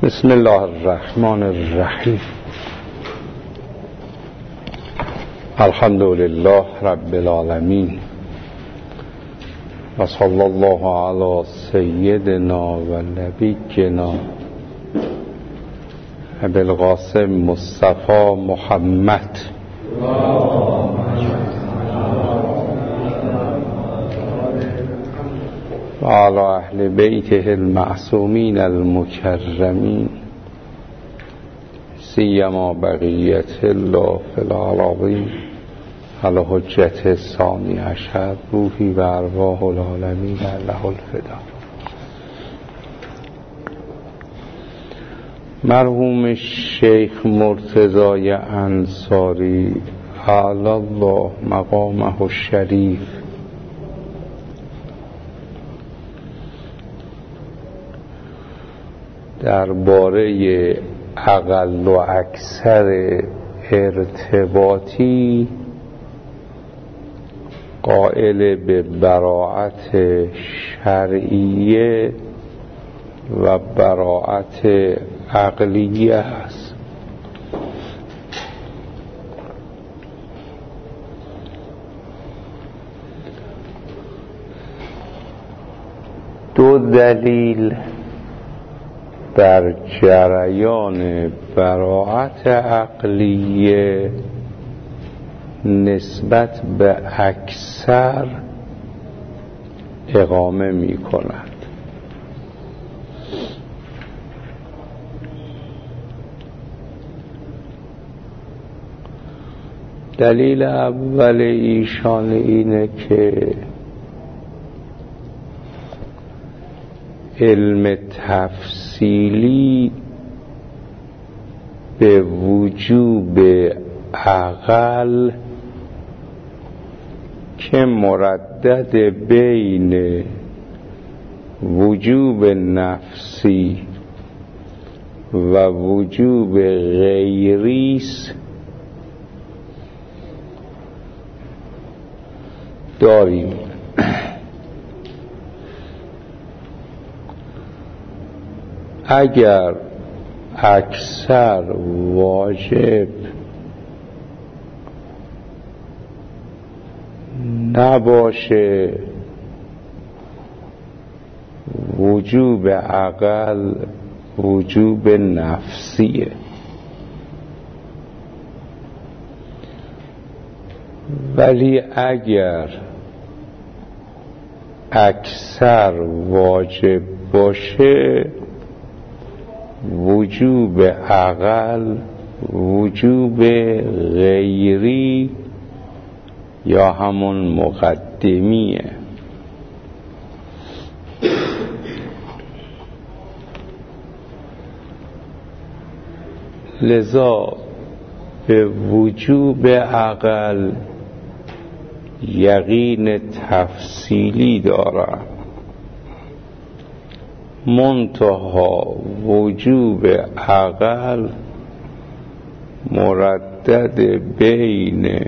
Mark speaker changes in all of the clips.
Speaker 1: بسم الله الرحمن الرحیم. الحمد لله رب العالمین و صلی الله علی سیدنا و نبینا ابی القاسم مصطفی محمد و علی اهل بیته المعصومین المکرمین سیما بقیت الله فی العالمین علی حجت ثانی عشر روحی و ارواح العالمین له الفدا. مرحوم شیخ مرتضی انصاری اعلی الله مقامه الشریف درباره اقل و اکثر ارتباطی قائل به براءت شرعیه و براءت عقلیه است. دو دلیل در جریان براءت عقلیه نسبت به اکثر اقامه می کند. دلیل اول ایشان اینه که علم تفصیلی به وجوب عقل که مردد بین وجوب نفسی و وجوب غیریست داریم. اگر اکثر واجب نباشه وجوب عقل وجوب نفسیه، ولی اگر اکثر واجب باشه وجوب عقل وجوب غیری یا همون مقدمیه. لذا به وجوب عقل یقین تفصیلی دارم، منتها وجوب عقل مردد بین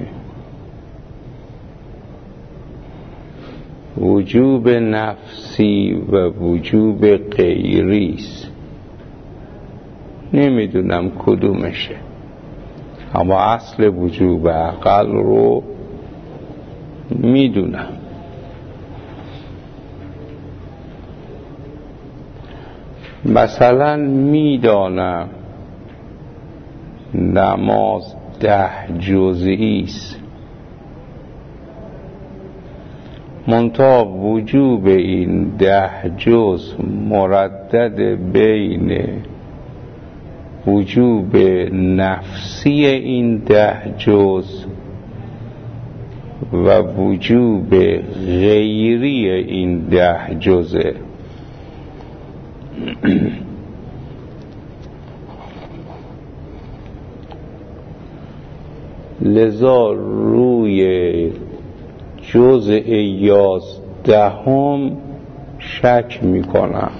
Speaker 1: وجوب نفسی و وجوب غیری است. نمیدونم کدومشه، اما اصل وجوب عقل رو میدونم. مثلا میدانم نماز 10 جزئی است، منتها وجوب این 10 جز مردد بین وجوب نفسی این 10 جز و وجوب غیری این 10 جزه. لذا روی جزء 11 شک میکنم.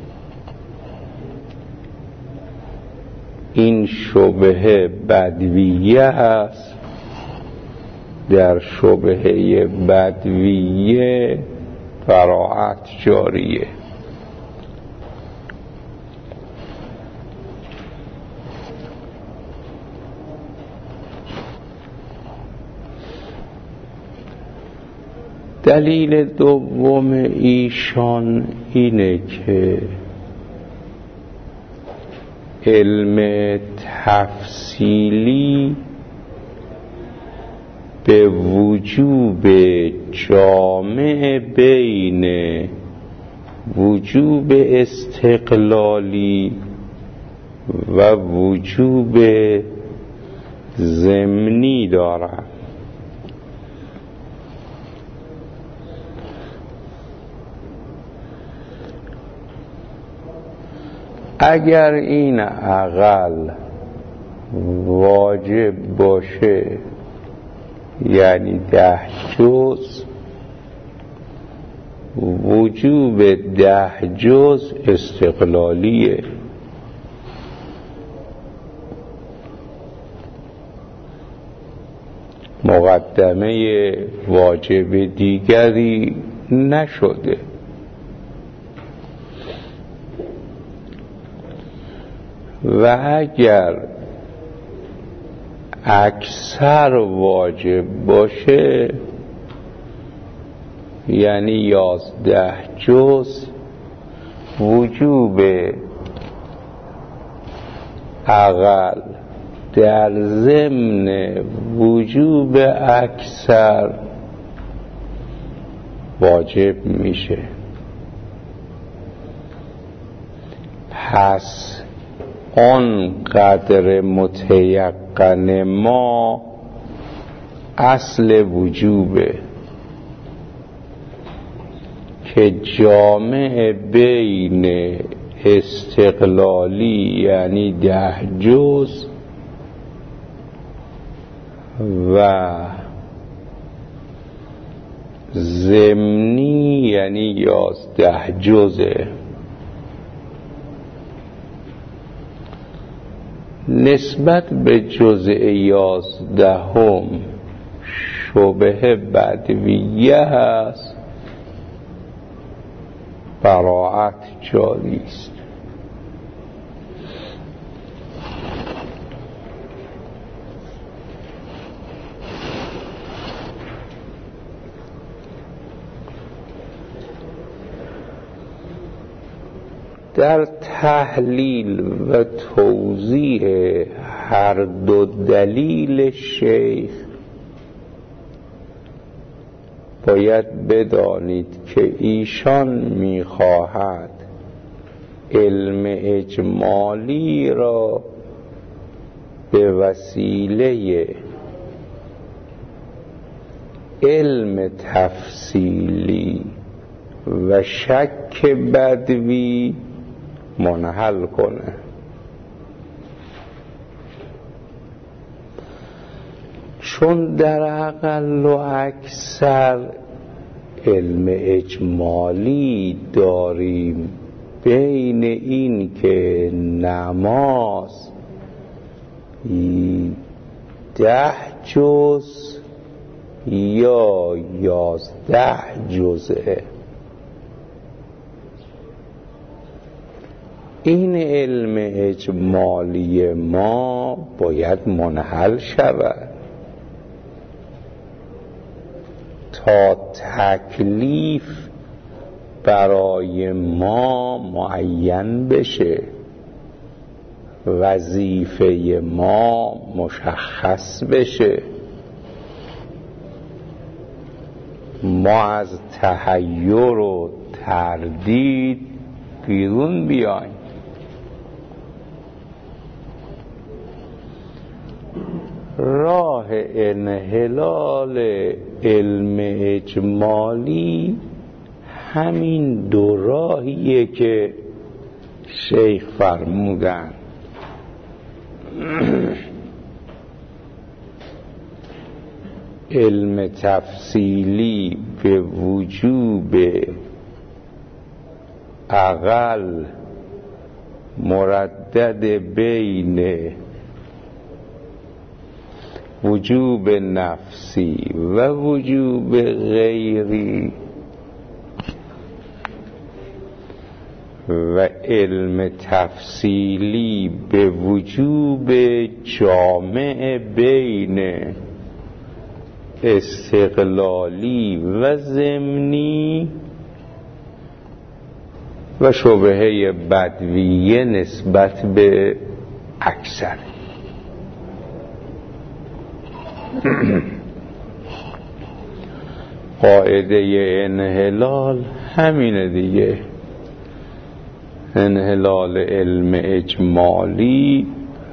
Speaker 1: این شبهه بدویه است. در شبهه بدویه براءت جاریه. دلیل دوم ایشان اینه که علم تفصیلی به وجوب جامع بین وجوب استقلالی و وجوب ضمنی دارد. اگر این اقل واجب باشه یعنی 10 جز، وجوب 10 جز استقلالیه. مقدمه واجب دیگری نشده. و اگر اکثر واجب باشه یعنی 11 جز، وجوب اقل در ضمن وجوب اکثر واجب میشه. پس آن قدر متیقن ما اصل وجوبه که جامع بین استقلالی یعنی 10 جز و ضمنی یعنی 11 جزه. نسبت به جزء 11 شبهه بدویه هست، براعت جاری است. در تحلیل و توضیح هر دو دلیل شیخ باید بدانید که ایشان می‌خواهد علم اجمالی را به وسیله علم تفصیلی و شک بدوی منحل کنه. چون در اقل و اکثر علم اجمالی داریم بین این که نماز 10 جز یا 11 جزه، این علم اجمالی ما باید منحل شود تا تکلیف برای ما معین بشه، وظیفه ما مشخص بشه، ما از تحیر و تردید بیرون بیایم. راه انحلال علم اجمالی همین دو راهیه که شیخ فرمودن. علم تفصیلی به وجوب اقل مردد بین وجوب نفسی و وجوب غیری و علم تفصیلی به وجوب جامع بین استقلالی و ضمنی و شبهه بدویه نسبت به اکثر. قاعده انحلال همینه دیگه، انحلال علم اجمالی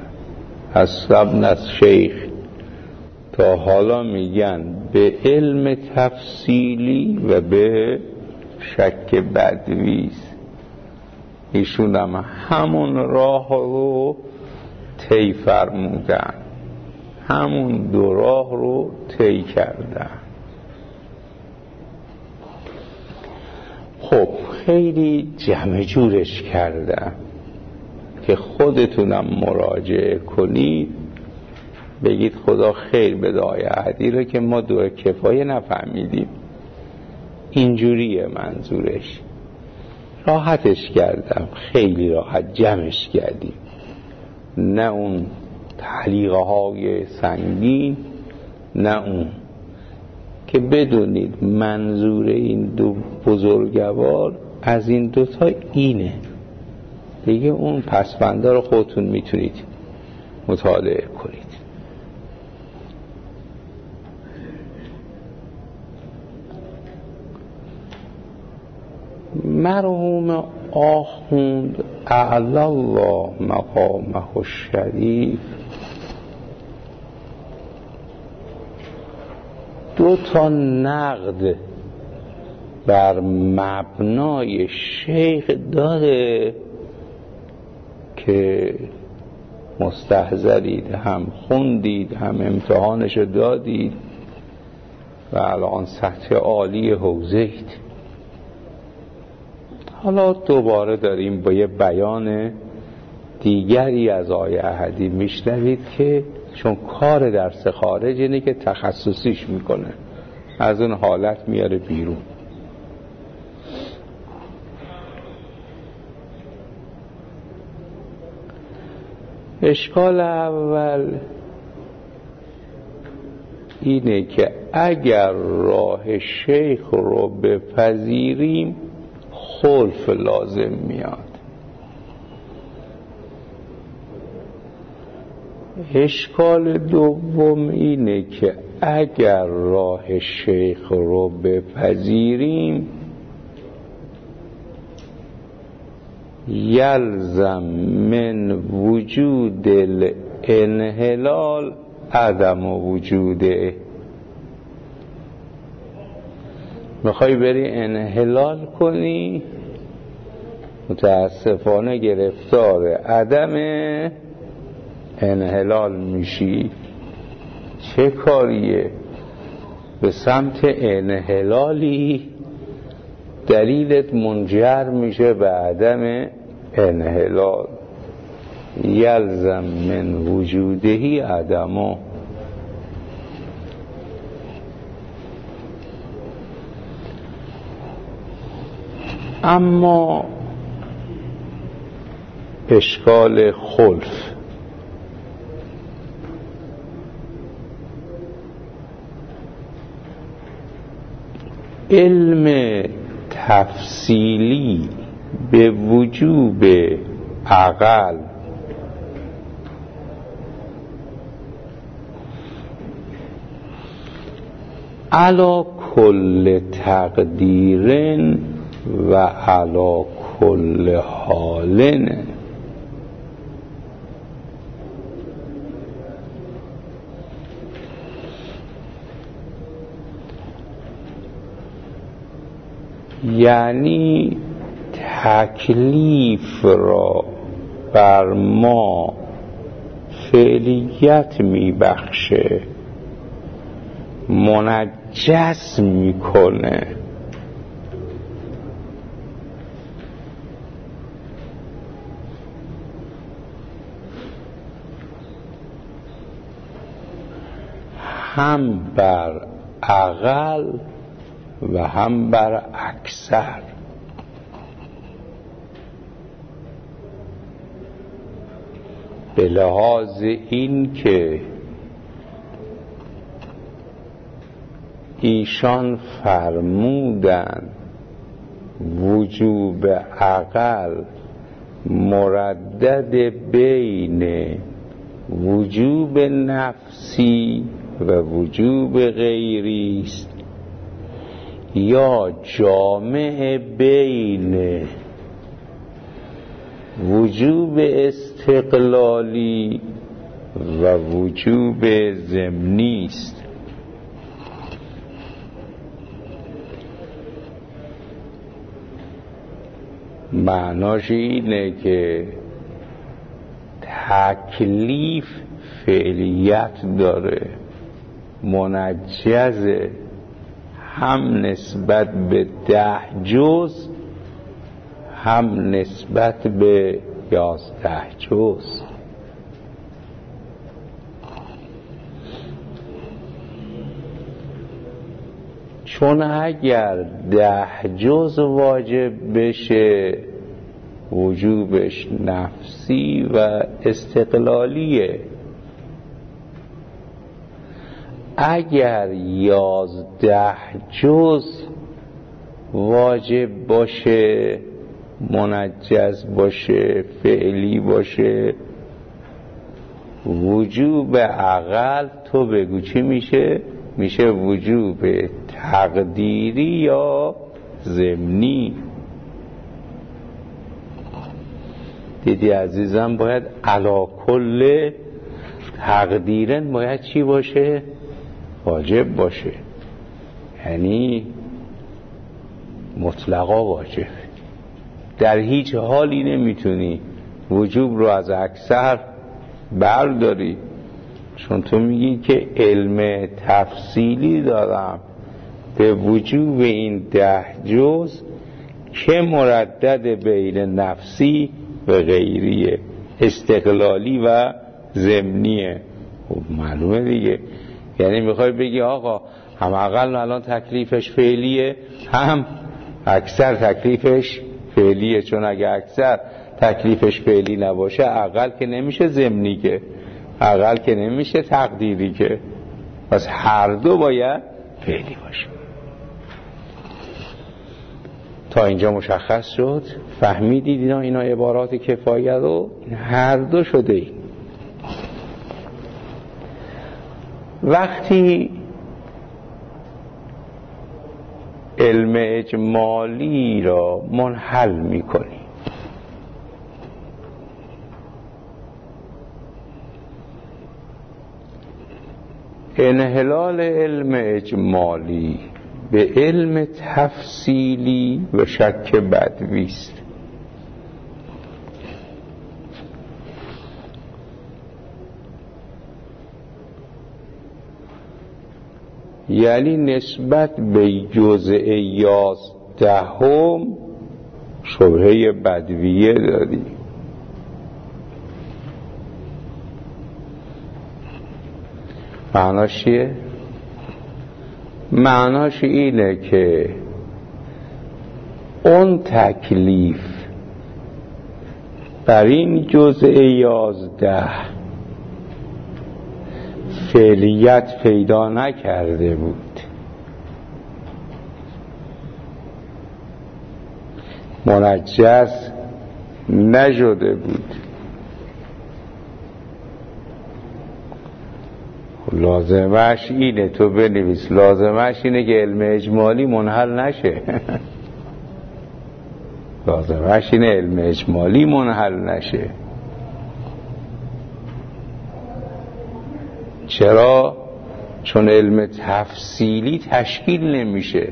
Speaker 1: از شیخ تا حالا میگن به علم تفصیلی و به شک بدویست. ایشون هم همون راه رو طی فرمودن، همون دو راه رو طی کردن. خب خیلی جمع جورش کردم که خودتونم مراجعه کنید، بگید خدا خیر بده آیه احدی رو که ما دو کفایه نفهمیدیم. اینجوریه منظورش. راحتش کردم، خیلی راحت جمعش کردیم، نه اون تعلیقه های سنگین نه اون. که بدونید منظور این دو بزرگوار از این دوتا اینه دیگه. اون پسفنده رو خودتون میتونید مطالعه کنید. مرحوم آخوند اعلی الله مقامه الشریف دو تا نقد بر مبنای شیخ داره که مستحضرید، هم خوندید، هم امتحانشو دادید و الان سطح عالی حوزه‌اید. حالا دوباره داریم با یه بیان دیگری از آیه احدی میشنوید که چون کار درس خارج اینه که تخصصیش میکنه، از اون حالت میاره بیرون. اشکال اول اینه که اگر راه شیخ رو بپذیریم خلف لازم میاد. اشکال دوم اینه که اگر راه شیخ رو بپذیریم یلزم من وجود الانحلال عدم وجوده. میخوای بری انحلال کنی، متاسفانه گرفتار عدم انحلال میشی. چه کاریه؟ به سمت انحلالی دلیلت منجر میشه به عدم انحلال. یلزم من وجودهی عدمه. اما اشکال خلف، علم تفصیلی به وجوب عقل علی کل تقدیر و علی کل حال. یعنی تکلیف را بر ما فعلیت میبخشه، منجس میکنه. هم بر عقل و هم بر اکثر. به لحاظ این که ایشان فرمودند وجوب عقل مردد بین وجوب نفسی و وجوب غیری است یا جامع بین وجوب استقلالی و وجوب ضمنی است. معناش اینه که تکلیف فعلیت داره، منجزه، هم نسبت به 10 جز هم نسبت به 11 جز. چون اگر 10 جز واجب بشه وجوبش نفسی و استقلالیه، اگر 11 جز واجب باشه، منجز باشه، فعلی باشه، وجوب عقل تو بگو چی میشه؟ میشه وجوب تقدیری یا ضمنی. دیدی عزیزم، باید علی کل تقدیرن باید چی باشه؟ واجب باشه، یعنی مطلقا واجب. در هیچ حالی نمیتونی وجوب رو از اکثر برداری، چون تو میگی که علم تفصیلی دارم به وجوب این 10 جز که مردد بین نفسی و غیریه، استقلالی و ضمنیه. خب معلومه دیگه، یعنی میخوای بگی آقا هم اقل الان تکلیفش فعلیه، هم اکثر تکلیفش فعلیه، چون اگه اکثر تکلیفش فعلی نباشه اقل که نمیشه ضمنی، که اقل که نمیشه تقدیری، که پس هر دو باید فعلی باشه. تا اینجا مشخص شد؟ فهمیدید اینا عبارات کفایه رو؟ هر دو شده این. وقتی علم اجمالی را منحل میکنی، انحلال علم اجمالی به علم تفصیلی و شک بدوی است. یعنی نسبت به جزء 11 شبهه بدویه داری. معناش چیه؟ معناش اینه که اون تکلیف بر این جزء 11 فعلیت پیدا نکرده بود، منجز نشده بود، لازمش اینه، تو بنویس لازمش اینه که علم اجمالی منحل نشه. لازمش اینه علم اجمالی منحل نشه. چرا؟ چون علم تفصیلی تشکیل نمیشه.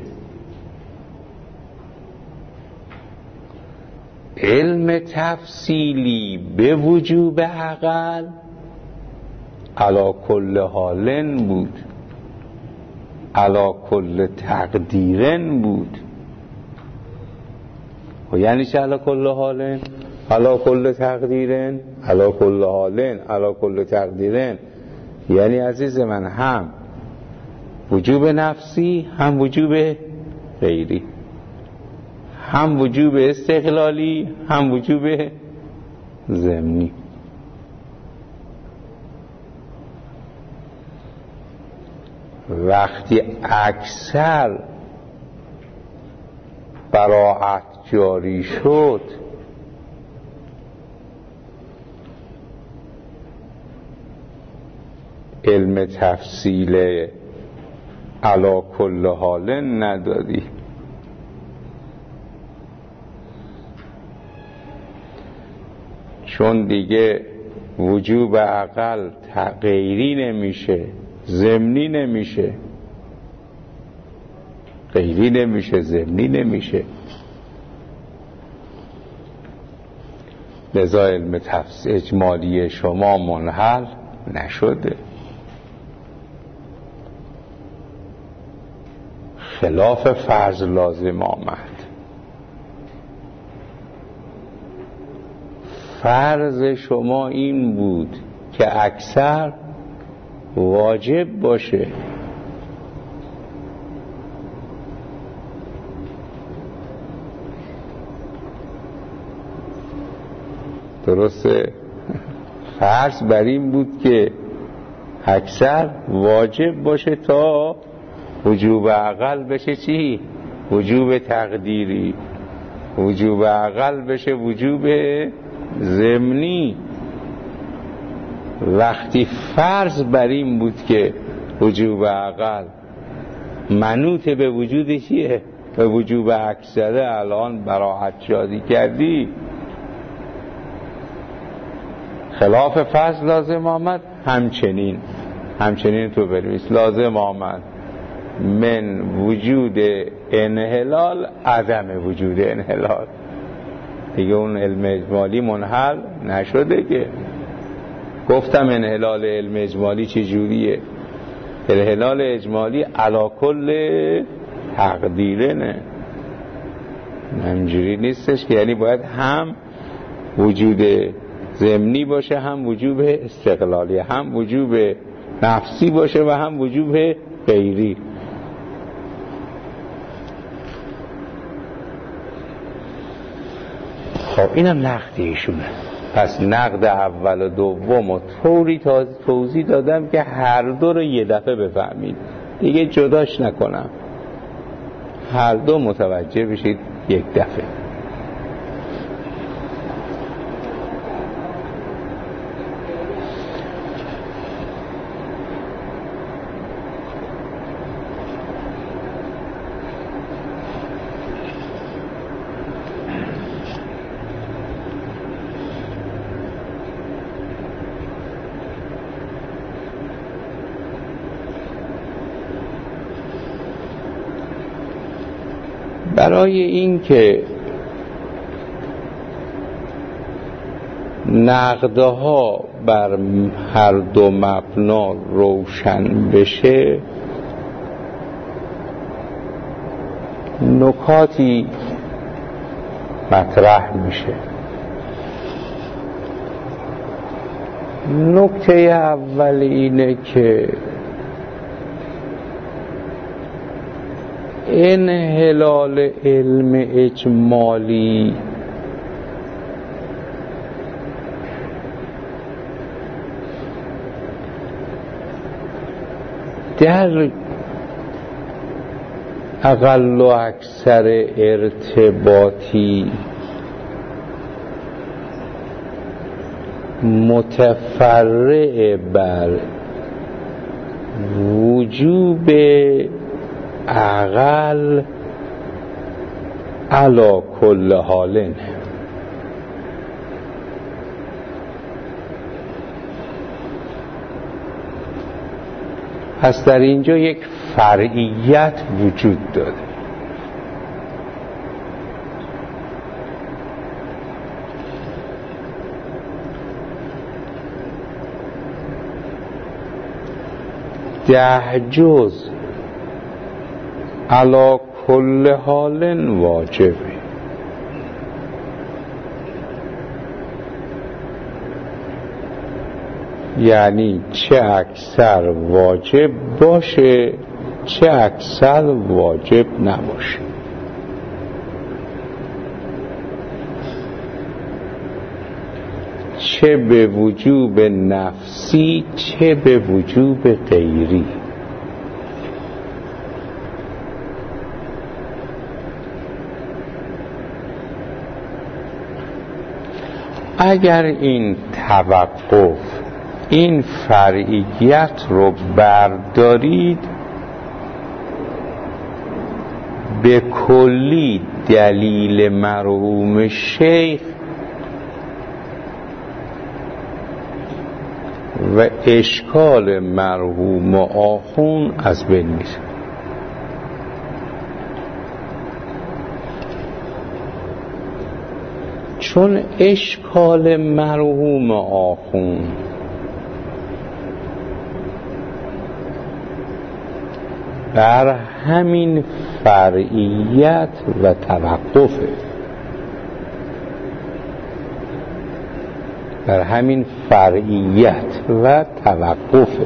Speaker 1: علم تفصیلی به وجوب عقل علا کل حالن بود، علا کل تقدیرن بود. و یعنی چه علا کل حالن؟ علا کل تقدیرن، علا کل حالن، علا کل تقدیرن. یعنی عزیز من هم وجوب نفسی، هم وجوب غیری، هم وجوب استقلالی، هم وجوب ضمنی. وقتی اکثر براعت جاری شد علم تفصیل علی کل حال نداری. چون دیگه وجوب عقل غیری نمیشه، ضمنی نمیشه، غیری نمیشه، ضمنی نمیشه، لذا علم اجمالی شما منحل نشده، خلاف فرض لازم آمد. فرض شما این بود که اکثر واجب باشه. درسته؟ فرض بر این بود که اکثر واجب باشه تا وجوب عقل بشه چی؟ وجوب تقدیری. وجوب عقل بشه وجوب ضمنی. وقتی فرض بر این بود که وجوب عقل منوط به وجود چیه؟ به وجوب اکثره، الان براعت جاری کردی، خلاف فرض لازم آمد. همچنین تو بنویس لازم آمد من وجود انحلال عدم وجود انحلال. دیگه اون علم اجمالی منحل نشده که. گفتم انحلال علم اجمالی چجوریه؟ انحلال اجمالی علی کل تقدیره، نه همجوری نیستش که یعنی باید هم وجود ضمنی باشه، هم وجوب استقلالی، هم وجوب نفسی باشه و هم وجوب غیری. خب اینم نقد ایشونه. پس نقد اول و دوم و طوری توضیح دادم که هر دو رو یه دفعه بفهمید، دیگه جداش نکنم، هر دو متوجه بشید یک دفعه. برای این که نقدها بر هر دو مبنا روشن بشه، نکاتی مطرح میشه. نکته اول اینه که انحلال علم اجمالی در اقل و اکثر ارتباطی متفرع بر وجوب عقل علی کل حال. پس در اینجا یک فرعیت وجود داره. ده جز علی کل حال واجبه. یعنی چه اکثر واجب باشه چه اکثر واجب نباشه. چه به وجوب نفسی چه به وجوب غیری. اگر این توقف، این فرعیت رو بردارید، به کلی دلیل مرحوم شیخ و اشکال مرحوم آخوند از بین میره. چون اشکال مرحوم آخوند بر همین فرعیت و توقفه، بر همین فرعیت و توقفه.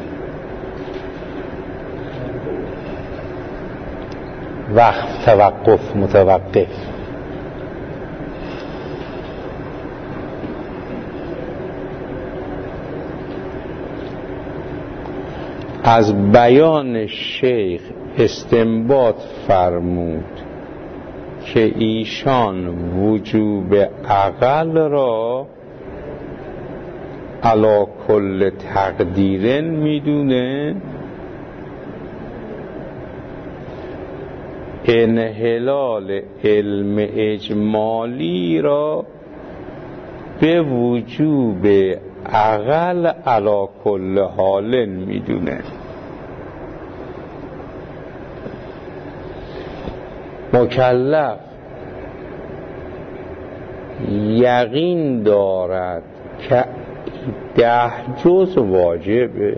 Speaker 1: وقف، توقف، متوقف. از بیان شیخ استنباط فرمود که ایشان وجوب عقل را علی کل تقدیرن میدونه، انحلال علم اجمالی را به وجوب عقل علی کل حال میدونه. مکلف یقین دارد که 10 جز واجبه،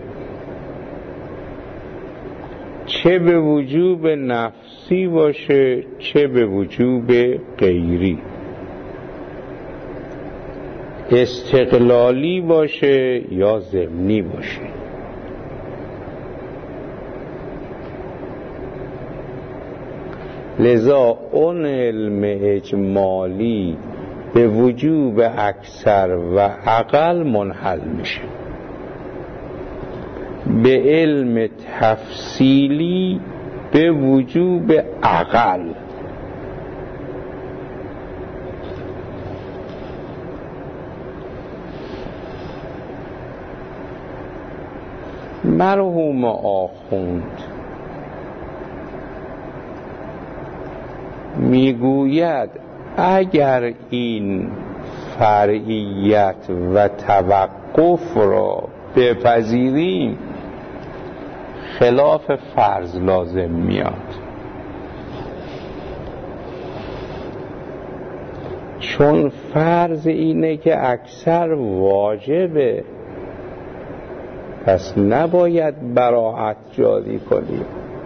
Speaker 1: چه به وجوب نفسی باشه چه به وجوب غیری، استقلالی باشه یا ضمنی باشه. لذا اون علم اجمالی به وجوب اکثر و اقل منحل میشه، به علم تفصیلی به وجوب اقل. مرحوم آخوند میگوید اگر این فرعیت و توقف را بپذیریم خلاف فرض لازم میاد، چون فرض اینه که اکثر واجبه، پس نباید براعت جاری کنیم.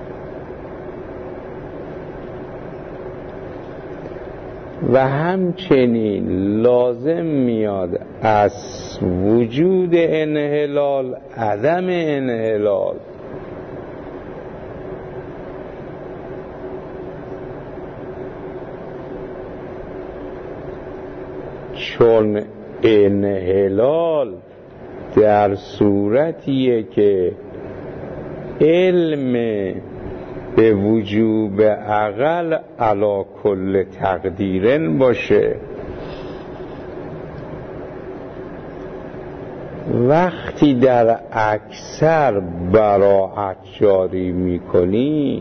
Speaker 1: و همچنین لازم میاد از وجود انحلال عدم انحلال، چون انحلال در صورتیه که علم به وجوب عقل علی کل تقدیرن باشه. وقتی در اکثر براعت جاری میکنی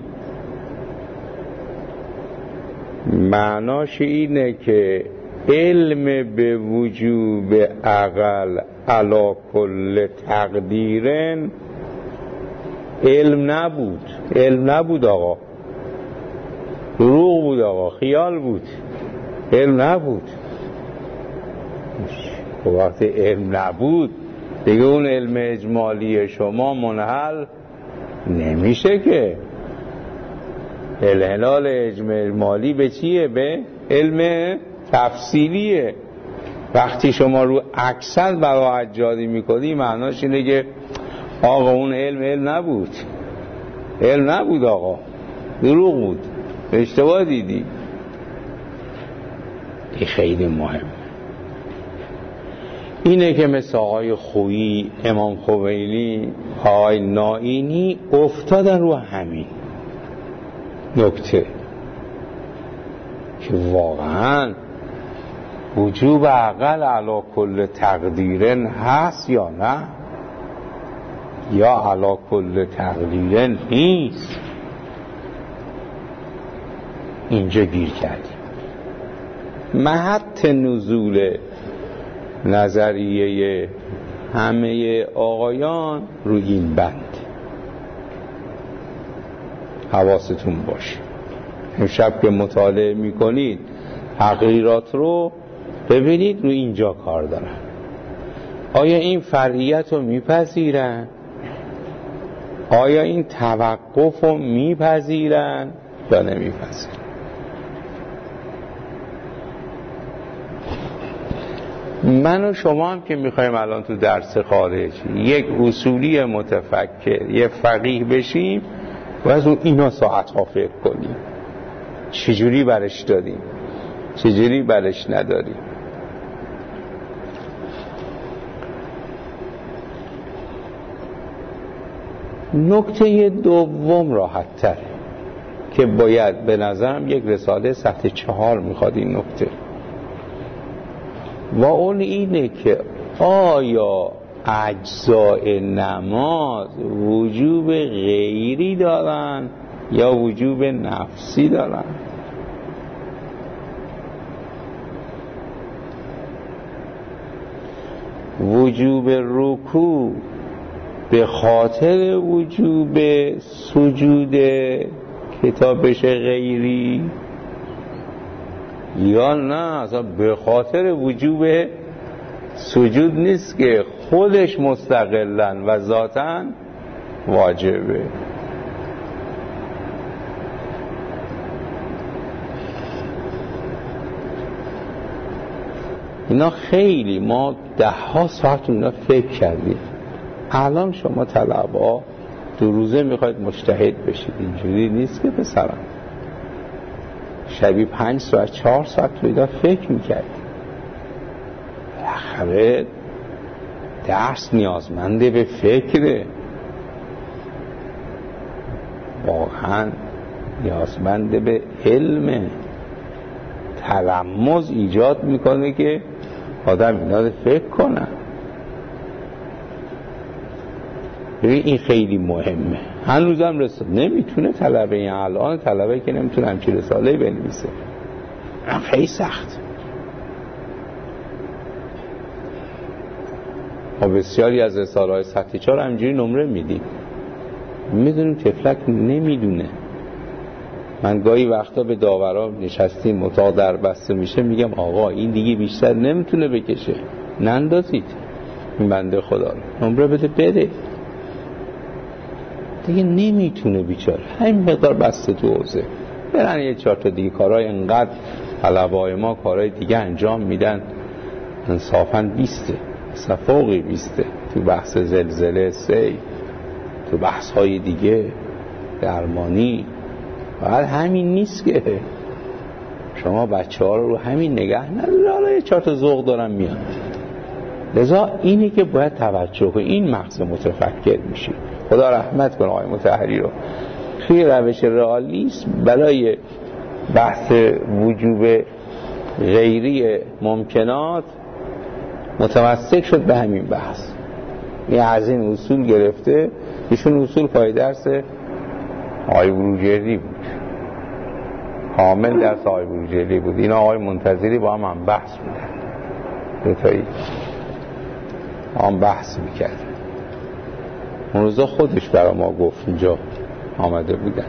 Speaker 1: معناش اینه که علم به وجوب عقل علی کل تقدیرن علم نبود آقا، دروغ بود آقا، خیال بود، علم نبود. وقتی علم نبود دیگه اون علم اجمالی شما منحل نمیشه که. انحلال علم اجمالی به چیه؟ به علم تفصیلیه. وقتی شما رو اکثر براعت جاری میکنی معناش اینه که آقا اون علم نبود آقا، دروغ بود، اشتباه دیدی. این خیلی مهم اینه که مثل آقای خویی، امام خمینی، آقای نائینی افتادن رو همین نکته که واقعا وجوب عقل علی کل تقدیرن هست یا نه، یا علی کل تقدیرن نیست. اینجا گیر کردیم. محط نزول نظریه همه آقایان روی این بند، حواستون باشه. امشب که مطالعه میکنید تقریرات رو ببینید روی اینجا کار دارن. آیا این فرعیت رو میپذیرن؟ آیا این توقف رو میپذیرن یا نمیپذیرن؟ من و شما هم که میخوایم الان تو درس خارج یک اصولی متفکر، یک فقیه بشیم و از اون اینا ساعتها فکر کنیم، چجوری برش داریم، چجوری برش نداریم. نکته دوم راحت تره که باید به نظرم یک رساله سطح 4 میخواد این نکته، و اون اینه که آیا اجزاء نماز وجوب غیری دارن یا وجوب نفسی دارن؟ وجوب رکوع به خاطر وجوب سجود کتابش غیری یا نه اصلا به خاطر وجوب سجود نیست که خودش مستقلاً و ذاتاً واجبه. اینا خیلی ما 10 ساعت اینا فکر کردیم. الان شما طلبا 2 روزه میخواید مجتهد بشید، اینجوری نیست که پسرم شبی 5 ساعت 4 ساعت تو اینا فکر میکردیم. بالاخره درس نیازمنده به فکره، واقعا نیازمنده به علمه. تلمذ ایجاد میکنه که آدم اینا رو فکر کنه. ببین این خیلی مهمه. هنوزم نمیتونه طلبه، این الان طلبه که نمیتونه همچی رساله بنویسه، خیلی سخت. ما بسیاری از رساله های سطح 4 همجوری نمره میدیم، میدونیم تفلک نمیدونه. من گاهی وقتا به داورا نشستیم اتاق در بسته میشه میگم آقا این دیگه بیشتر نمیتونه بکشه، نندازید این بنده خدا رو، نمره بده دیگه نمیتونه بیچاره، همین مقدار بسته تو حوزه. برن یه 4 تا دیگه کارهای انقدر طلبای ما کارهای دیگه انجام میدن، انصافاً 20 اصلا فوقی 20 تو بحث زلزله، سیل، تو بحث های دیگه درمانی. فقط همین نیست که شما بچه ها رو همین نگه نداره، حالا یه 4 تا ذوق دارن میان. لذا اینی که باید توجه کنید، این مغز متفکر میشید. خدا رحمت کنه آقای مطهری رو، توی روش رئالیسم برای بحث وجوب غیری ممکنات متمسک شد به همین بحث. این از این اصول گرفته، ایشون اصول پای درس آقای بروجردی بود، کامل درس آقای بروجردی بود. اینا آقای منتظری با هم بحث بودن، دوتایی هم بحث میکرد. اون روزا خودش برای ما گفت، اینجا آمده بودن.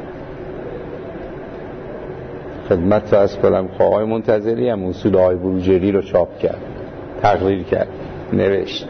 Speaker 1: خدمت رو از کنم که آقای منتظری هم اصول آقای بروجردی رو چاپ کرد، تقریر کرد، نوشت.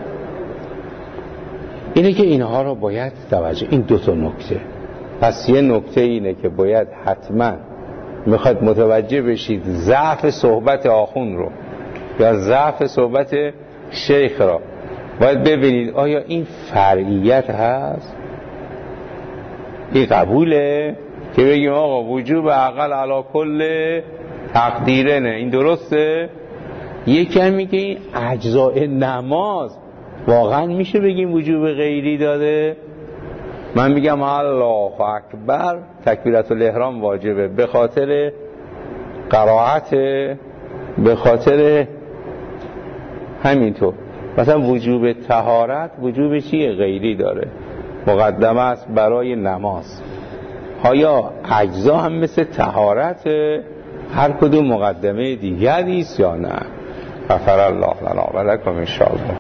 Speaker 1: اینه که اینها رو باید توجه، این 2 تا نکته. پس یه نکته اینه که باید حتما میخواید متوجه بشید ضعف صحبت آخوند رو یا ضعف صحبت شیخ را، باید ببینید آیا این فرعیت هست؟ این قبوله که بگیم آقا وجوب عقل علی کل تقدیرنه، این درسته؟ یکی هم میگه این اجزاء نماز واقعا میشه بگیم وجوب غیری داده؟ من میگم الله اکبر تکبیرت الاحرام واجبه به خاطر قرائت به خاطر همینطور مثلا وجوب طهارت وجوب چیه؟ غیری داره، مقدمه است برای نماز. آیا اجزا هم مثل طهارت هر کدوم مقدمه دیگری است یا نه؟ غفر الله لنا و لکم ان شاء الله.